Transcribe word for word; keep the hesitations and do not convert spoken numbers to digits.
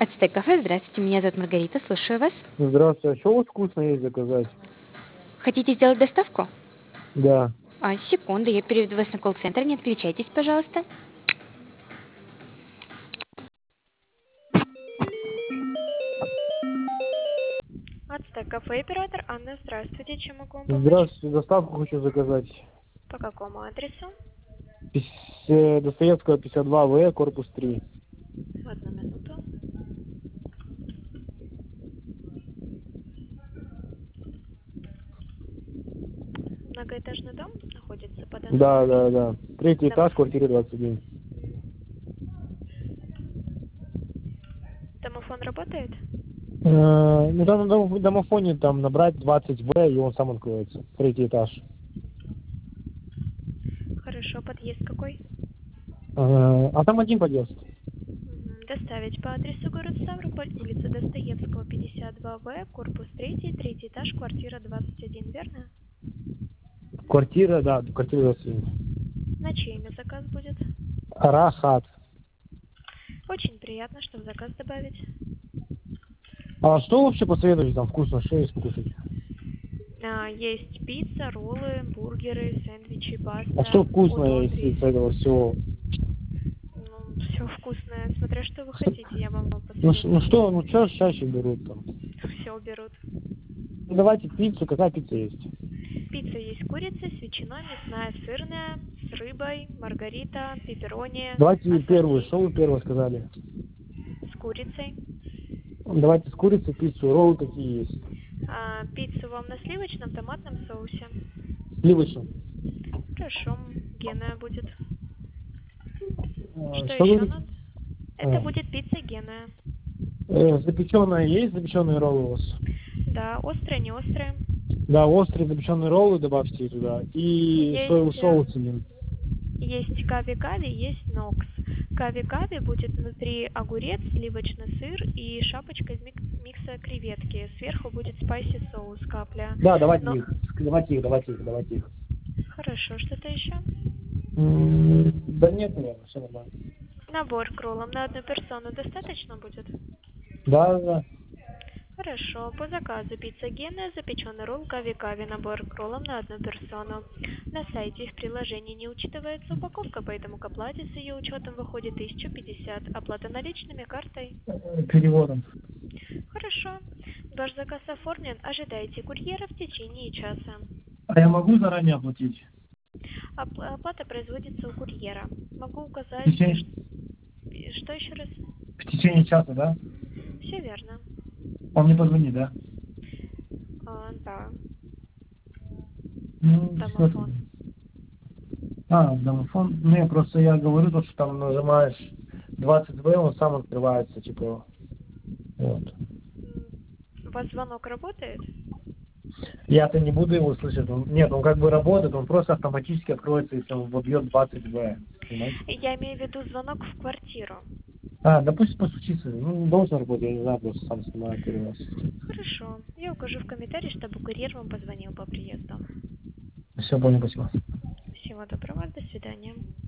Ацтек кафе, здравствуйте, меня зовут Маргарита, слушаю вас. Здравствуйте, а что у вас вкусно есть заказать? Хотите сделать доставку? Да. А, секунду, я переведу вас на колл-центр, не отключайтесь, пожалуйста. Ацтек кафе, оператор Анна, здравствуйте, чем могу вам помочь? Здравствуйте, доставку хочу заказать. По какому адресу? Пис- э, Достоевского пятьдесят два В, корпус три. Одну минуту. Многоэтажный дом находится по данному Да, адресу? да, да. Третий этаж, Домофон. квартира двадцать один. Домофон работает? Э, Ну, там на дом- домофоне там набрать двадцать В, и он сам откроется. Третий этаж. Хорошо, подъезд какой? Э, А там один подъезд. Мгм. Доставить по адресу город Ставрополь, улица Достоевского, пятьдесят два В, корпус третий, третий этаж, квартира двадцать один, верно? Квартира, да, квартира двадцать один. На чье имя заказ будет? Рахат. Очень приятно, что в заказ добавить. А что вообще посоветуете там вкусно? Что есть покушать? А, есть пицца, роллы, бургеры, сэндвичи, А что паста, вкусное удон из рис. из этого всего? Ну, все вкусное, смотря что вы хотите, я вам Ну, ш- ну посоветую. что, ну что чаще берут там? Все берут. Ну, давайте пиццу, какая пицца есть? Пицца есть с курицей, с ветчиной, мясная, сырная, с рыбой, маргарита, пепперони, Давайте первую, ассорти что вы первое сказали? с курицей. Давайте с курицей пиццу, роллы какие есть? А, пиццу вам на сливочном томатном соусе. Сливочную. Хорошо, геная будет. А, Что Что еще говорите? надо? Это А, будет пицца геная. э, запеченная есть, запеченные роллы у вас? Да, острые, не острые. Да, острые запеченные роллы добавьте туда. И соевый Есть, соус эм, один. есть кави-кави, есть нокс. Кави-кави будет внутри огурец, сливочный сыр и шапочка из мик- микса креветки. Сверху будет спайси соус, капля. Да, давайте Но... их. Давайте их, давайте их, давайте их. Хорошо, что-то еще? М, Да нет, наверное, все нормально. Набор к роллам на одну персону достаточно будет? Да, да. Хорошо, по заказу пицца Гена, запеченный ролл кави-кави, набор к роллам на одну персону. На сайте в приложении не учитывается упаковка, поэтому к оплате с ее учетом выходит тысяча пятьдесят. Оплата наличными, картой. Э, Переводом. Хорошо. Ваш заказ оформлен. Ожидайте курьера в течение часа. А я могу заранее оплатить? Оп- Оплата производится у курьера. Могу В указать, течение, ш- что еще раз? в течение часа, да? Все верно. Он мне позвонит, да? А, да, Ну, что-то. домофон. А, домофон. Ну, я просто я говорю, то, что там нажимаешь двадцать В, он сам открывается, типа. Вот. У вас звонок работает? Я-то не буду его слышать. Он, нет, он как бы работает, он просто автоматически откроется, если он вобьет двадцать В. Понимаете? Я имею в виду звонок в квартиру. А, да пусть постучится. Ну, должен работать, я не знаю, просто сам снимаю первый раз. Хорошо. Я укажу в комментарии, чтобы курьер вам позвонил по приезду. Все, понял, спасибо. Всего доброго, до свидания.